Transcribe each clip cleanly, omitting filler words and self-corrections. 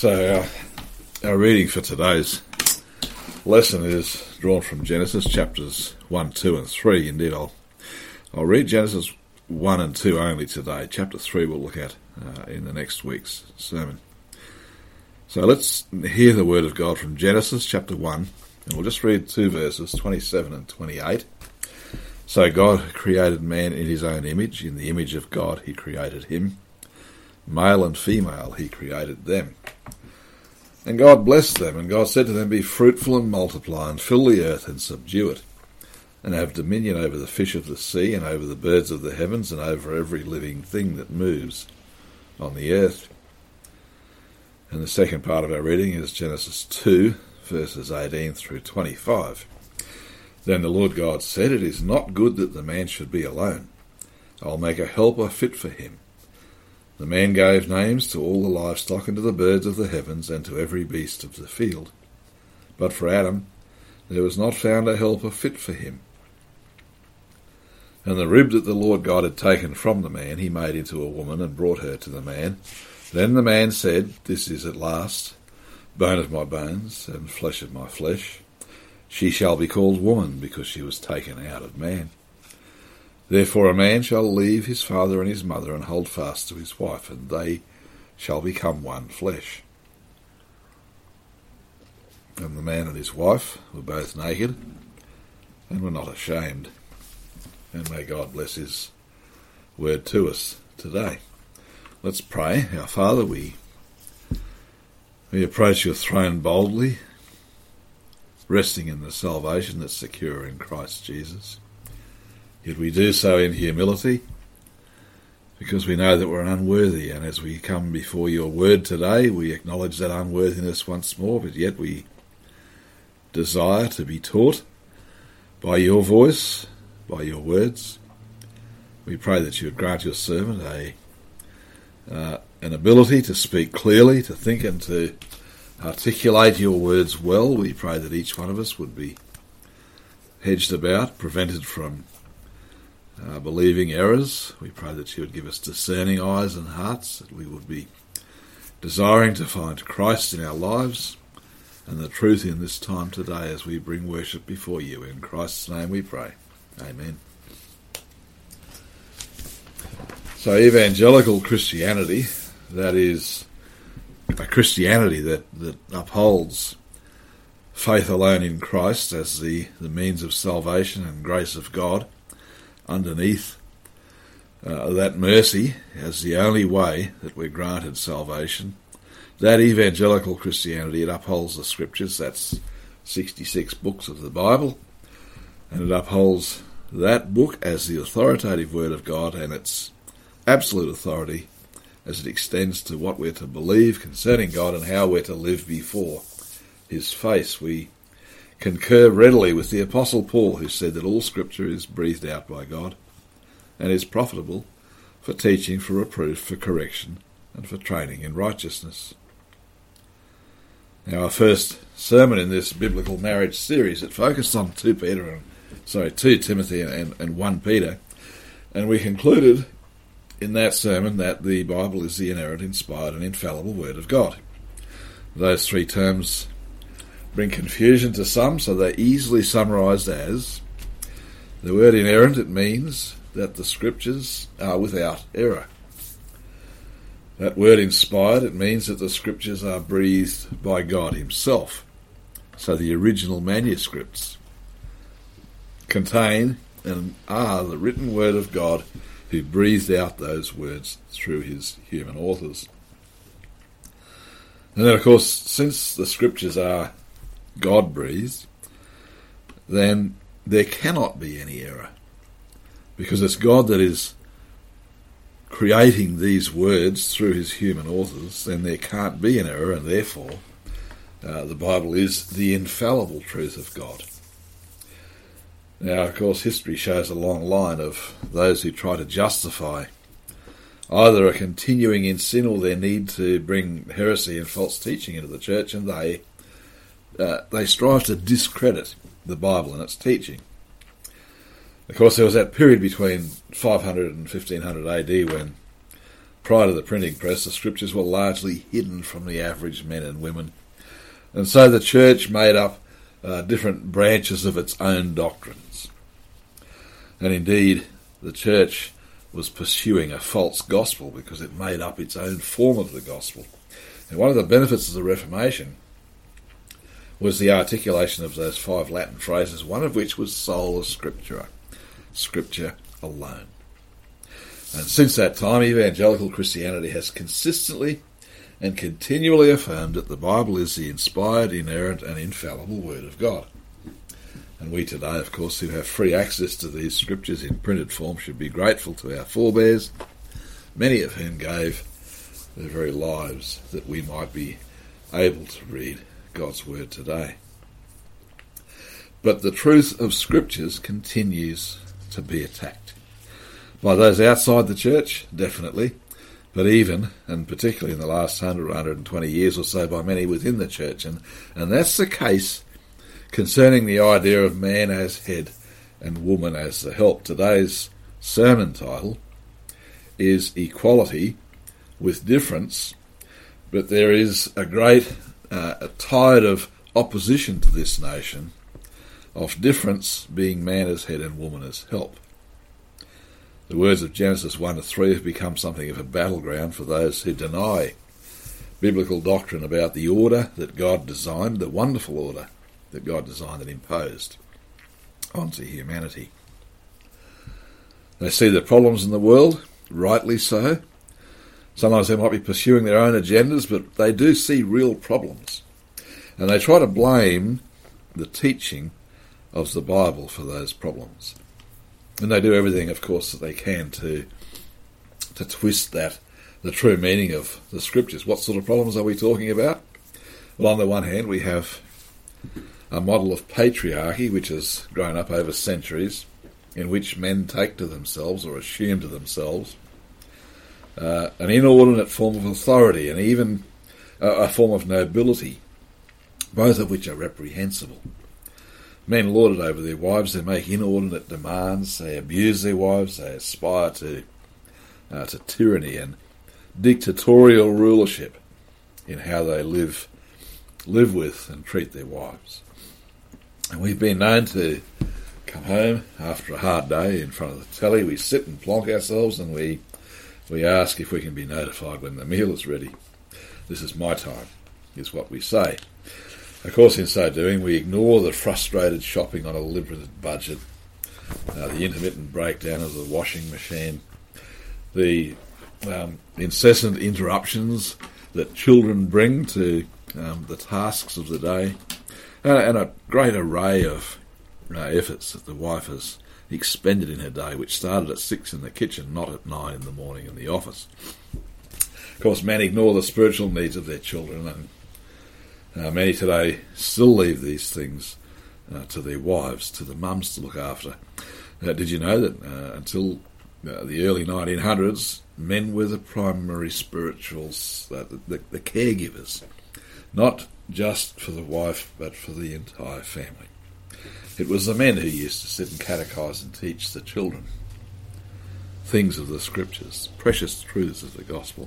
So our reading for today's lesson is drawn from Genesis chapters 1, 2 and 3. Indeed, I'll read Genesis 1 and 2 only today. Chapter 3 we'll look at in the next week's sermon. So let's hear the word of God from Genesis chapter 1, and we'll just read two verses, 27 and 28. So God created man in his own image. In the image of God he created him. Male and female he created them. And God blessed them, and God said to them, Be fruitful and multiply, and fill the earth and subdue it, and have dominion over the fish of the sea, and over the birds of the heavens, and over every living thing that moves on the earth. And the second part of our reading is Genesis 2, verses 18 through 25. Then the Lord God said, It is not good that the man should be alone. I'll make a helper fit for him. The man gave names to all the livestock and to the birds of the heavens and to every beast of the field. But for Adam there was not found a helper fit for him. And the rib that the Lord God had taken from the man he made into a woman and brought her to the man. Then the man said, This is at last bone of my bones and flesh of my flesh. She shall be called woman, because she was taken out of man. Therefore a man shall leave his father and his mother and hold fast to his wife, and they shall become one flesh. And the man and his wife were both naked and were not ashamed. And may God bless his word to us today. Let's pray. Our Father, we approach your throne boldly, resting in the salvation that's secure in Christ Jesus. Yet we do so in humility, because we know that we're unworthy, and as we come before your word today, we acknowledge that unworthiness once more, but yet we desire to be taught by your voice, by your words. We pray that you would grant your servant an ability to speak clearly, to think and to articulate your words well. We pray that each one of us would be hedged about, prevented from believing errors. We pray that you would give us discerning eyes and hearts, that we would be desiring to find Christ in our lives and the truth in this time today as we bring worship before you. In Christ's name we pray. Amen. So evangelical Christianity, that is a Christianity that upholds faith alone in Christ as the means of salvation and grace of God, underneath that mercy as the only way that we're granted salvation. That evangelical Christianity, it upholds the Scriptures. That's 66 books of the Bible, and it upholds that book as the authoritative Word of God and its absolute authority as it extends to what we're to believe concerning God and how we're to live before His face. We concur readily with the Apostle Paul, who said that all Scripture is breathed out by God and is profitable for teaching, for reproof, for correction, and for training in righteousness. Now, our first sermon in this biblical marriage series, it focused on 2 Timothy and 1 Peter, and we concluded in that sermon that the Bible is the inerrant, inspired, and infallible Word of God. Those three terms bring confusion to some, so they're easily summarised as the word inerrant. It means that the Scriptures are without error. That word inspired, it means that the Scriptures are breathed by God Himself. So the original manuscripts contain and are the written Word of God, who breathed out those words through His human authors. And then, of course, since the Scriptures are God-breathed, then there cannot be any error, because it's God that is creating these words through His human authors. Then there can't be an error, and therefore the Bible is the infallible truth of God. Now, of course, history shows a long line of those who try to justify either a continuing in sin or their need to bring heresy and false teaching into the church, and they strive to discredit the Bible and its teaching. Of course, there was that period between 500 and 1500 AD when Prior to the printing press, the scriptures were largely hidden from the average men and women, and so the church made up different branches of its own doctrines. And indeed, the church was pursuing a false gospel because it made up its own form of the gospel. And one of the benefits of the Reformation was the articulation of those 5 Latin phrases, one of which was sola scriptura, scripture alone. And since that time, evangelical Christianity has consistently and continually affirmed that the Bible is the inspired, inerrant and infallible Word of God. And we today, of course, who have free access to these scriptures in printed form should be grateful to our forebears, many of whom gave their very lives that we might be able to read God's Word today. But the truth of scriptures continues to be attacked. By those outside the church, definitely, but even, and particularly in the last 120 years or so, by many within the church. And that's the case concerning the idea of man as head and woman as the help. Today's sermon title is Equality with Difference, but there is a great a tide of opposition to this notion of difference being man as head and woman as help. The words of Genesis 1-3 have become something of a battleground for those who deny biblical doctrine about the order that God designed, the wonderful order that God designed and imposed onto humanity. They see the problems in the world, rightly so. Sometimes they might be pursuing their own agendas, but they do see real problems. And they try to blame the teaching of the Bible for those problems. And they do everything, of course, that they can to twist the true meaning of the scriptures. What sort of problems are we talking about? Well, on the one hand, we have a model of patriarchy which has grown up over centuries, in which men take to themselves or assume to themselves an inordinate form of authority and even a form of nobility, both of which are reprehensible. Men lord it over their wives, they make inordinate demands, they abuse their wives, they aspire to tyranny and dictatorial rulership in how they live with and treat their wives. And we've been known to come home after a hard day in front of the telly, we sit and plonk ourselves and we ask if we can be notified when the meal is ready. This is my time, is what we say. Of course, in so doing, we ignore the frustrated shopping on a limited budget, the intermittent breakdown of the washing machine, the incessant interruptions that children bring to the tasks of the day, and a great array of efforts that the wife has expended in her day, which started at 6 in the kitchen, not at 9 in the morning in the office. Of course, men ignore the spiritual needs of their children, and many today still leave these things to their wives, to the mums to look after. Did you know that until the early 1900s, men were the primary spirituals, the caregivers, not just for the wife, but for the entire family. It was the men who used to sit and catechise and teach the children things of the scriptures, precious truths of the gospel.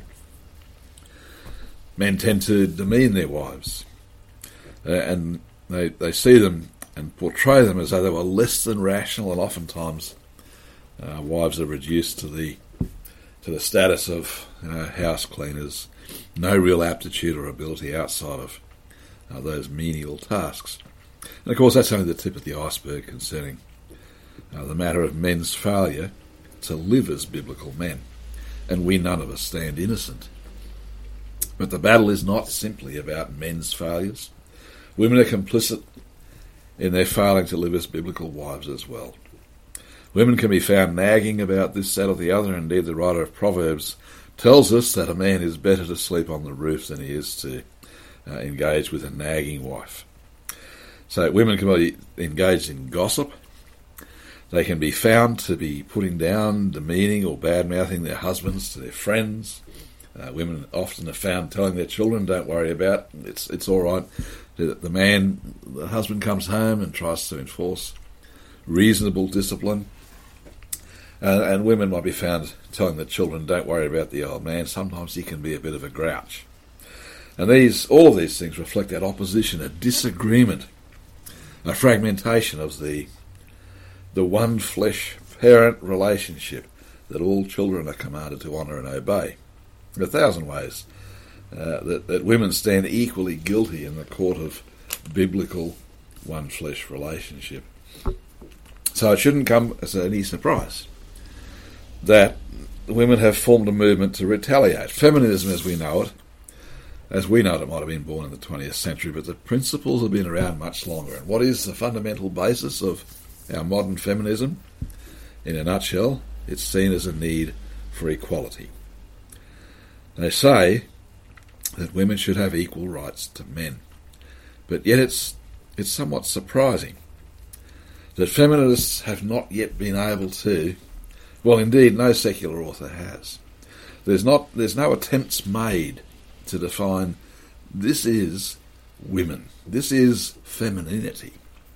Men tend to demean their wives, and they see them and portray them as though they were less than rational, and oftentimes wives are reduced to the status of house cleaners, no real aptitude or ability outside of those menial tasks. And of course that's only the tip of the iceberg concerning the matter of men's failure to live as biblical men, and we none of us stand innocent. But the battle is not simply about men's failures. Women are complicit in their failing to live as biblical wives as well. Women can be found nagging about this, that or the other. Indeed, the writer of Proverbs tells us that a man is better to sleep on the roof than he is to engage with a nagging wife. So women can be engaged in gossip. They can be found to be putting down, demeaning or bad-mouthing their husbands to their friends. Women often are found telling their children, don't worry about it, it's all right. The husband comes home and tries to enforce reasonable discipline. And women might be found telling the children, don't worry about the old man. Sometimes he can be a bit of a grouch. And all of these things reflect that opposition, a disagreement, a fragmentation of the one flesh parent relationship that all children are commanded to honour and obey. There are 1,000 ways that women stand equally guilty in the court of biblical one flesh relationship. So it shouldn't come as any surprise that women have formed a movement to retaliate. Feminism as we know it might have been born in the 20th century, but the principles have been around much longer. And what is the fundamental basis of our modern feminism? In a nutshell, it's seen as a need for equality. They say that women should have equal rights to men, but yet it's somewhat surprising that feminists have not yet been able to, well, indeed, no secular author has. There's no attempts made to define this is women, this is femininity,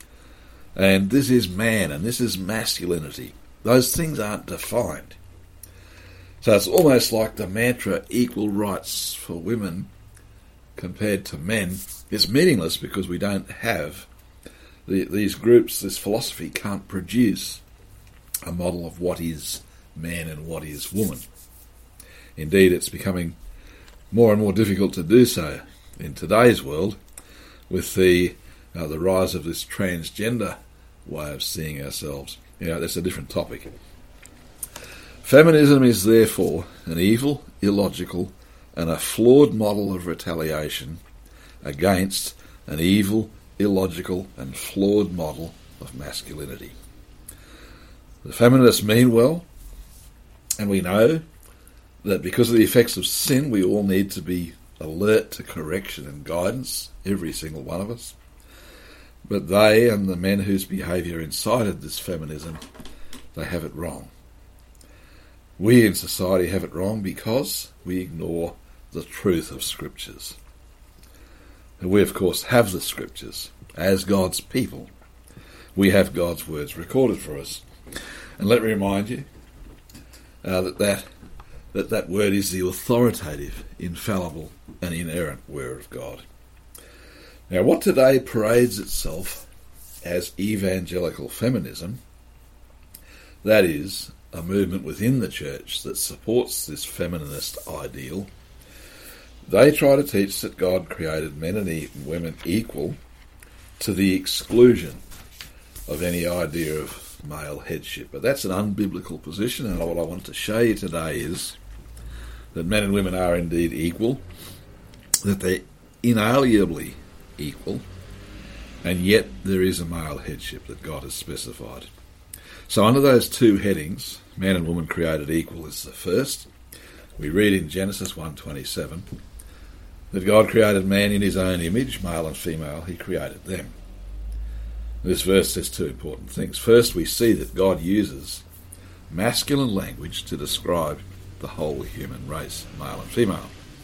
and this is man, and this is masculinity. Those things aren't defined. So it's almost like the mantra equal rights for women compared to men is meaningless because we don't have these groups, this philosophy can't produce a model of what is man and what is woman. Indeed, it's becoming more and more difficult to do so in today's world with the rise of this transgender way of seeing ourselves. That's a different topic. Feminism is therefore an evil, illogical, and a flawed model of retaliation against an evil, illogical, and flawed model of masculinity. The feminists mean well, and we know that because of the effects of sin, we all need to be alert to correction and guidance, every single one of us. But they and the men whose behaviour incited this feminism, they have it wrong. We in society have it wrong because we ignore the truth of Scriptures. And we, of course, have the Scriptures as God's people. We have God's words recorded for us. And let me remind you that word is the authoritative, infallible, and inerrant word of God. Now, what today parades itself as evangelical feminism, that is, a movement within the church that supports this feminist ideal, they try to teach that God created men and women equal to the exclusion of any idea of male headship. But that's an unbiblical position, and what I want to show you today is that men and women are indeed equal, that they're inalienably equal, and yet there is a male headship that God has specified. So under those two headings, man and woman created equal is the first. We read in Genesis 1:27 that God created man in his own image, male and female, he created them. This verse says two important things. First, we see that God uses masculine language to describe the whole human race, male and female.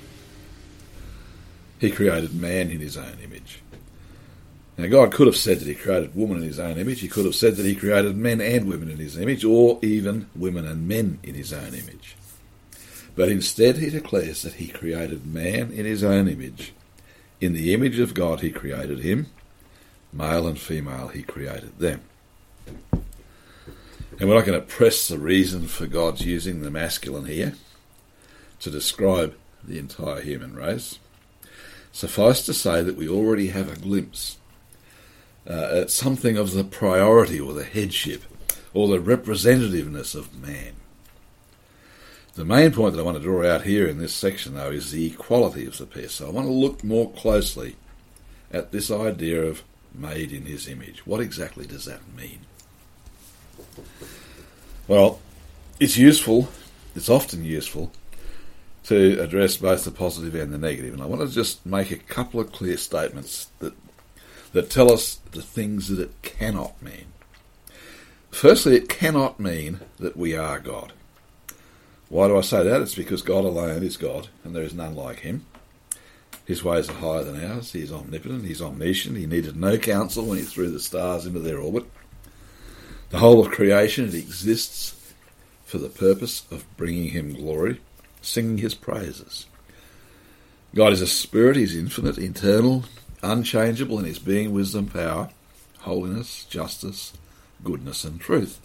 He created man in his own image. Now, God could have said that he created woman in his own image. He could have said that he created men and women in his image, or even women and men in his own image. But instead he declares that he created man in his own image. In the image of God he created him. Male and female he created them. And we're not going to press the reason for God's using the masculine here to describe the entire human race. Suffice to say that we already have a glimpse at something of the priority or the headship or the representativeness of man. The main point that I want to draw out here in this section, though, is the equality of the pair. So I want to look more closely at this idea of made in his image. What exactly does that mean? Well, it's often useful to address both the positive and the negative. And I want to just make a couple of clear statements that tell us the things that it cannot mean. Firstly, it cannot mean that we are God. Why do I say that? It's because God alone is God, and there is none like him. His ways are higher than ours. He is omnipotent. He's omniscient. He needed no counsel when he threw the stars into their orbit. The whole of creation, it exists for the purpose of bringing him glory, singing his praises. God is a spirit, he's infinite, eternal, unchangeable in his being, wisdom, power, holiness, justice, goodness and truth.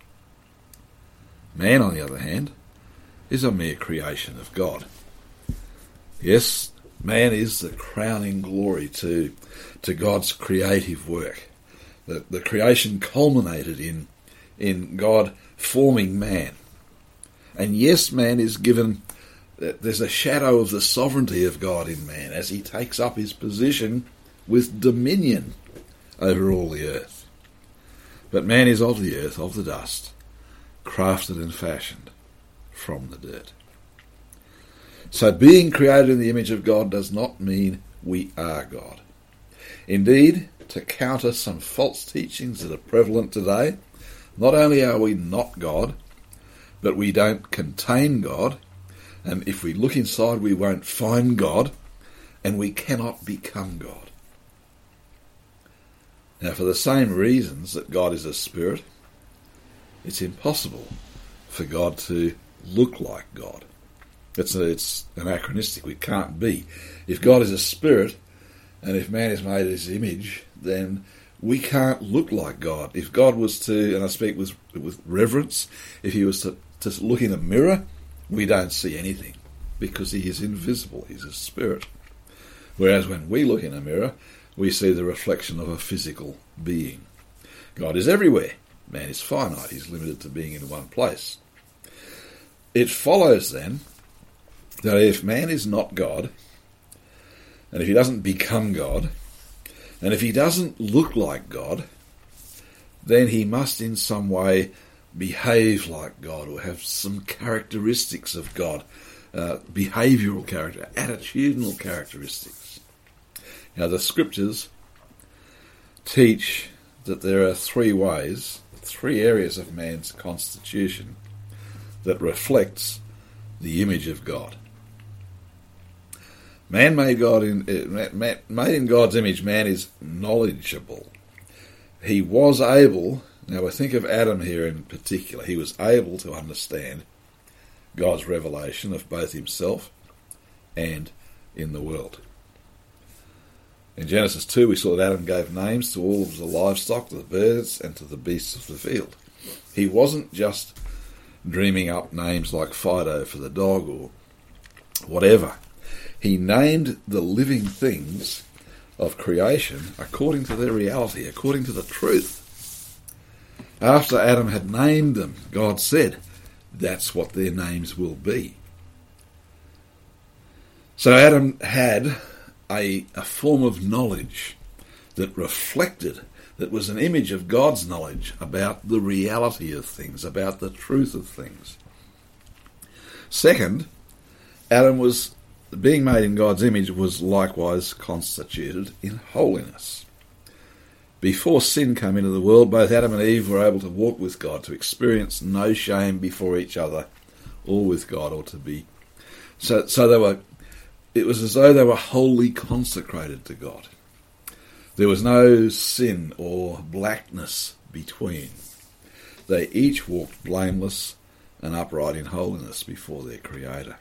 Man, on the other hand, is a mere creation of God. Yes, man is the crowning glory to God's creative work. The creation culminated in God forming man. And yes, man is given, there's a shadow of the sovereignty of God in man as he takes up his position with dominion over all the earth. But man is of the earth, of the dust, crafted and fashioned from the dirt. So being created in the image of God does not mean we are God. Indeed, to counter some false teachings that are prevalent today, not only are we not God, but we don't contain God, and if we look inside we won't find God, and we cannot become God. Now, for the same reasons that God is a spirit, it's impossible for God to look like God. It's anachronistic. We can't be. If God is a spirit, and if man is made in his image, then we can't look like God. If God was to, and I speak with reverence, if he was to look in a mirror, we don't see anything, because he is invisible. He's a spirit. Whereas when we look in a mirror, we see the reflection of a physical being. God is everywhere. Man is finite. He's limited to being in one place. It follows then that if man is not God, and if he doesn't become God, and if he doesn't look like God, then he must in some way behave like God or have some characteristics of God, behavioural character, attitudinal characteristics. Now the scriptures teach that there are three areas of man's constitution that reflects the image of God. Man made in God's image, man is knowledgeable. He was able, now I think of Adam here in particular, he was able to understand God's revelation of both himself and in the world. In Genesis 2 we saw that Adam gave names to all of the livestock, to the birds and to the beasts of the field. He wasn't just dreaming up names like Fido for the dog or whatever. He named the living things of creation according to their reality, according to the truth. After Adam had named them, God said, that's what their names will be. So Adam had a form of knowledge that reflected, that was an image of God's knowledge about the reality of things, about the truth of things. Second, Adam was, being made in God's image, was likewise constituted in holiness. Before sin came into the world, both Adam and Eve were able to walk with God, to experience no shame before each other, or with God, or to be. So they were. It was as though they were wholly consecrated to God. There was no sin or blackness between. They each walked blameless and upright in holiness before their Creator.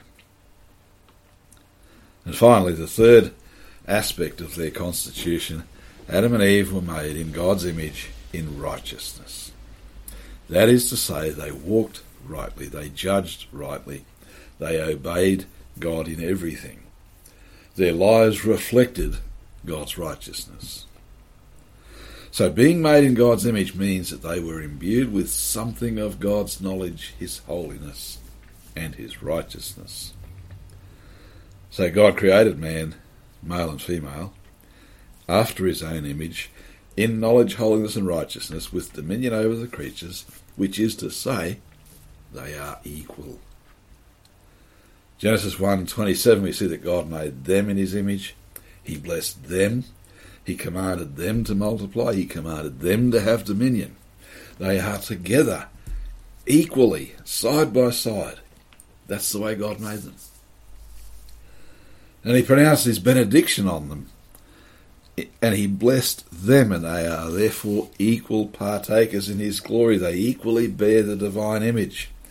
And finally, the third aspect of their constitution, Adam and Eve were made in God's image in righteousness. That is to say, they walked rightly, they judged rightly, they obeyed God in everything. Their lives reflected God's righteousness. So being made in God's image means that they were imbued with something of God's knowledge, his holiness, and his righteousness. So God created man, male and female, after his own image, in knowledge, holiness, and righteousness, with dominion over the creatures, which is to say, they are equal. Genesis 1:27, we see that God made them in his image. He blessed them. He commanded them to multiply. He commanded them to have dominion. They are together, equally, side by side. That's the way God made them. And he pronounced his benediction on them. And he blessed them, and they are therefore equal partakers in his glory. They equally bear the divine image.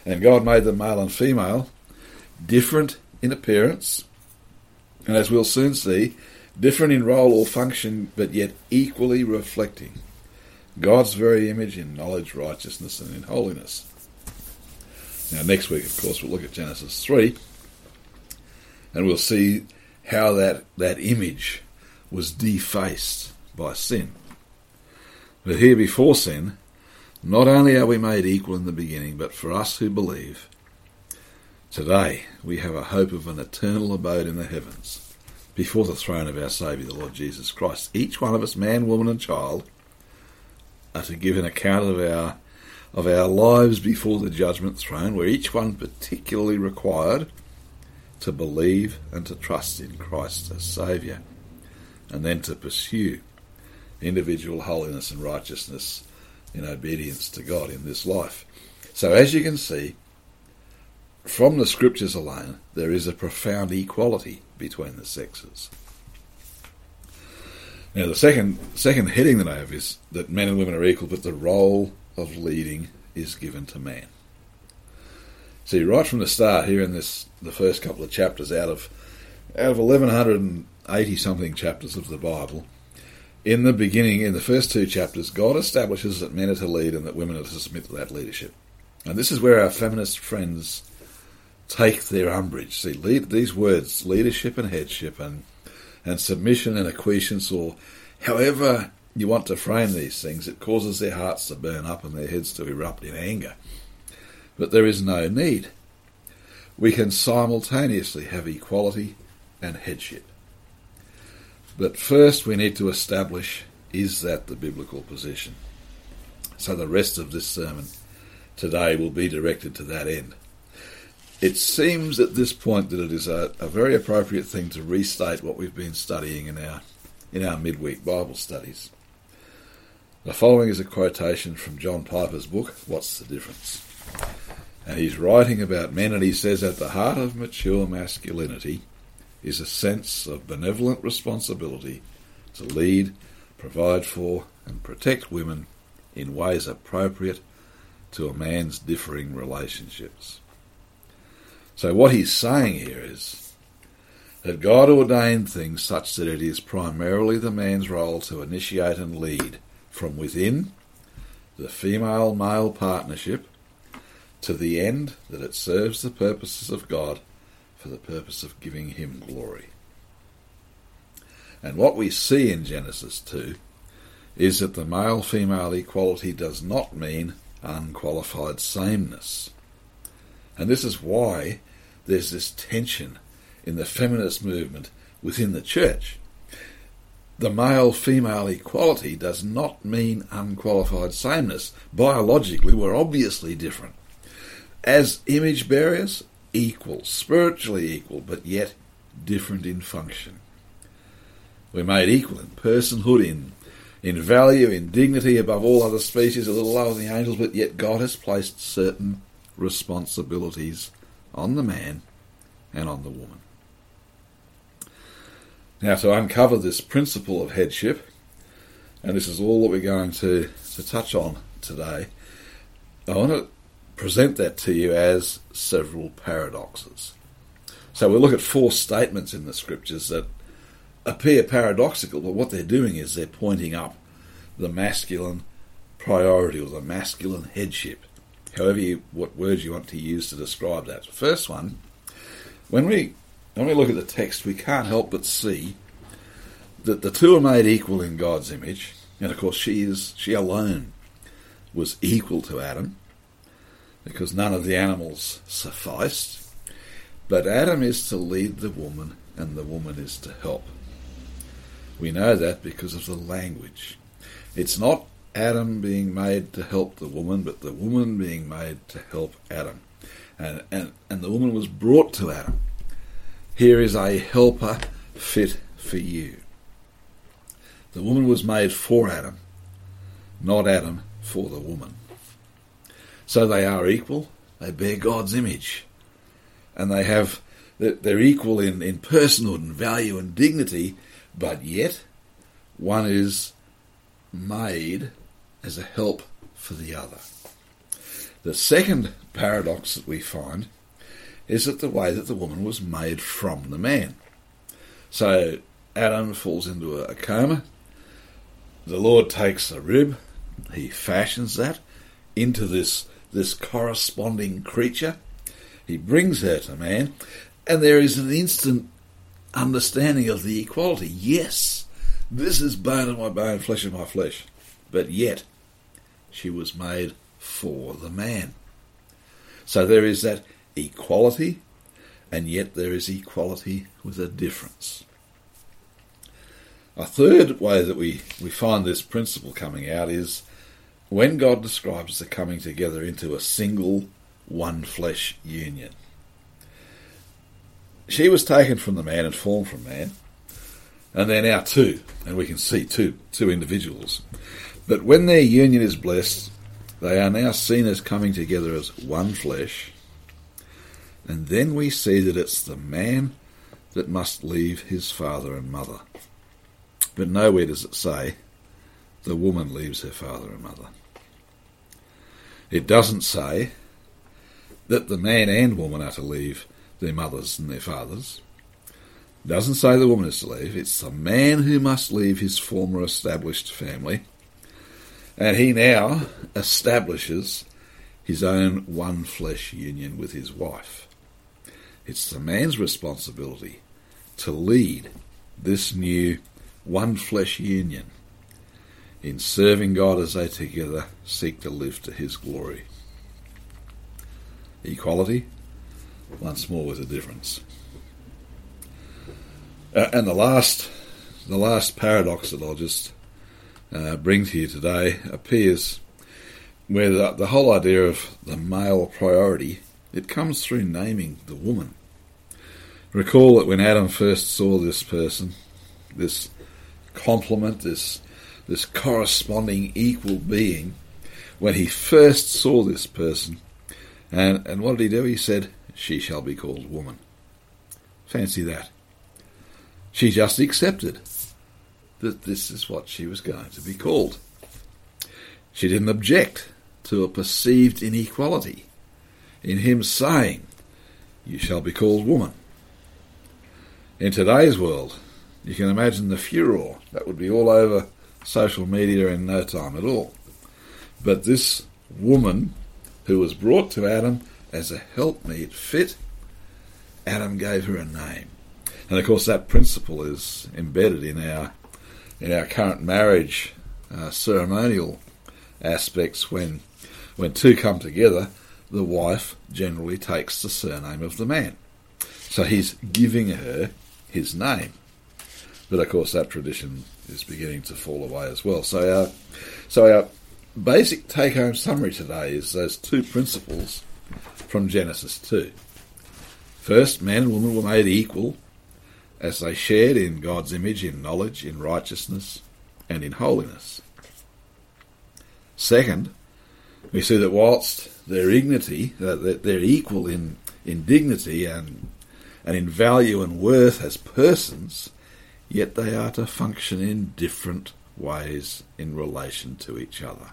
And God made them male and female, different in appearance, and as we'll soon see, different in role or function, but yet equally reflecting God's very image in knowledge, righteousness, and in holiness. Now, next week, of course, we'll look at Genesis 3, and we'll see how that image was defaced by sin. But here, before sin, not only are we made equal in the beginning, but for us who believe, today we have a hope of an eternal abode in the heavens, before the throne of our Saviour, the Lord Jesus Christ. Each one of us, man, woman, and child, are to give an account of our lives before the judgment throne, where each one particularly required to believe and to trust in Christ as Saviour, and then to pursue individual holiness and righteousness in obedience to God in this life. So as you can see, from the Scriptures alone, there is a profound equality between the sexes. Now, the second heading that I have is that men and women are equal, but the role of leading is given to man. See, right from the start here in the first couple of chapters out of 1180 something chapters of the Bible, in the beginning, in the first two chapters, God establishes that men are to lead and that women are to submit to that leadership. And this is where our feminist friends take their umbrage. See, these words, leadership and headship and submission and acquiescence, or however you want to frame these things, it causes their hearts to burn up and their heads to erupt in anger. But there is no need. We can simultaneously have equality and headship. But first we need to establish, is that the biblical position? So the rest of this sermon today will be directed to that end. It seems at this point that it is a very appropriate thing to restate what we've been studying in our midweek Bible studies. The following is a quotation from John Piper's book, What's the Difference? And he's writing about men, and he says, at the heart of mature masculinity is a sense of benevolent responsibility to lead, provide for, and protect women in ways appropriate to a man's differing relationships. So what he's saying here is that God ordained things such that it is primarily the man's role to initiate and lead from within the female-male partnership to the end that it serves the purposes of God for the purpose of giving him glory. And what we see in Genesis 2 is that the male-female equality does not mean unqualified sameness. And this is why there's this tension in the feminist movement within the church. The male-female equality does not mean unqualified sameness. Biologically, we're obviously different. As image bearers, equal, spiritually equal, but yet different in function. We're made equal in personhood, in value, in dignity above all other species, a little lower than the angels, but yet God has placed certain responsibilities on the man and on the woman. Now, to uncover this principle of headship, and this is all that we're going to touch on today, I want to present that to you as several paradoxes. So we'll look at four statements in the Scriptures that appear paradoxical, but what they're doing is they're pointing up the masculine priority or the masculine headship, what words you want to use to describe that. First one, when we look at the text, we can't help but see that the two are made equal in God's image, and of course she alone was equal to Adam, because none of the animals sufficed. But Adam is to lead the woman, and the woman is to help. We know that because of the language. It's not Adam being made to help the woman, but the woman being made to help Adam. And the woman was brought to Adam. Here is a helper fit for you. The woman was made for Adam, not Adam for the woman. So they are equal, they bear God's image, and they're equal in personhood and value and dignity, but yet one is made as a help for the other. The second paradox that we find is that the way that the woman was made from the man. So Adam falls into a coma. The Lord takes a rib, he fashions that into this corresponding creature. He brings her to man, and there is an instant understanding of the equality. Yes, this is bone of my bone, flesh of my flesh. But yet, she was made for the man. So there is that equality, and yet there is equality with a difference. A third way that we find this principle coming out is when God describes the coming together into a single one flesh union. She was taken from the man and formed from man, and they're now two, and we can see two individuals. But when their union is blessed, they are now seen as coming together as one flesh, and then we see that it's the man that must leave his father and mother. But nowhere does it say the woman leaves her father and mother. It doesn't say that the man and woman are to leave their mothers and their fathers. It doesn't say the woman is to leave. It's the man who must leave his former established family, and he now establishes his own one flesh union with his wife. It's the man's responsibility to lead this new one flesh union in serving God as they together seek to live to his glory. Equality, once more with a difference. And the last paradox that I'll just bring to you today appears where the whole idea of the male priority, it comes through naming the woman. Recall that when Adam first saw this person, this complement, this corresponding equal being, when he first saw this person, and what did he do? He said, "She shall be called woman." Fancy that. She just accepted that this is what she was going to be called. She didn't object to a perceived inequality in him saying, "You shall be called woman." In today's world, you can imagine the furor that would be all over social media in no time at all. But this woman who was brought to Adam as a helpmeet fit, Adam gave her a name. And of course that principle is embedded in our current marriage ceremonial aspects. When two come together, the wife generally takes the surname of the man. So he's giving her his name. But of course that tradition is beginning to fall away as well. So our basic take-home summary today is those two principles from Genesis 2. First, man and woman were made equal as they shared in God's image, in knowledge, in righteousness, and in holiness. Second, we see that whilst their dignity, that they're equal in dignity and in value and worth as persons, yet they are to function in different ways in relation to each other.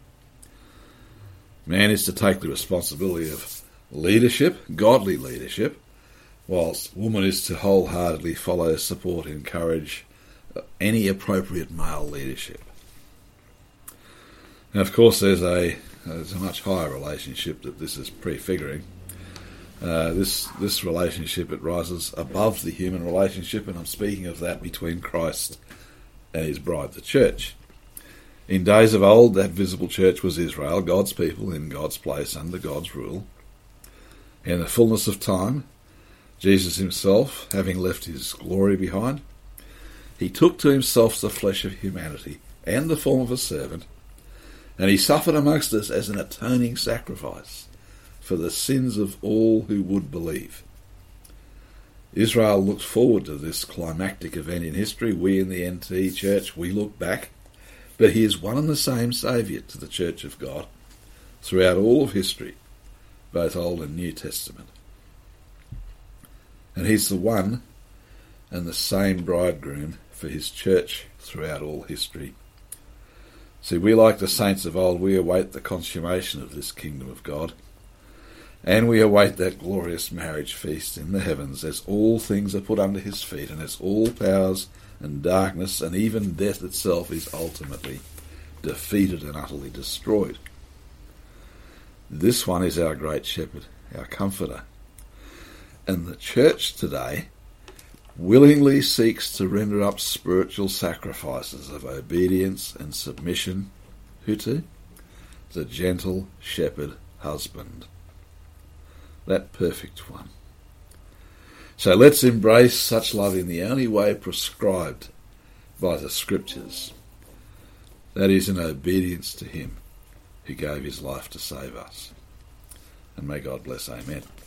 Man is to take the responsibility of leadership, godly leadership, whilst woman is to wholeheartedly follow, support, encourage any appropriate male leadership. And of course there's a much higher relationship that this is prefiguring. This relationship, it rises above the human relationship, and I'm speaking of that between Christ and his bride, the church. In days of old, that visible church was Israel, God's people in God's place under God's rule. In the fullness of time, Jesus himself, having left his glory behind, he took to himself the flesh of humanity and the form of a servant, and he suffered amongst us as an atoning sacrifice for the sins of all who would believe. Israel looks forward to this climactic event in history. We in the NT Church, we look back. But he is one and the same Saviour to the Church of God throughout all of history, both Old and New Testament. And he's the one and the same bridegroom for his church throughout all history. See, we, like the saints of old, we await the consummation of this kingdom of God, and we await that glorious marriage feast in the heavens, as all things are put under his feet, and as all powers and darkness and even death itself is ultimately defeated and utterly destroyed. This one is our great shepherd, our comforter. And the church today willingly seeks to render up spiritual sacrifices of obedience and submission. Who to? The gentle shepherd husband. That perfect one. So let's embrace such love in the only way prescribed by the Scriptures. That is, in obedience to him who gave his life to save us. And may God bless. Amen.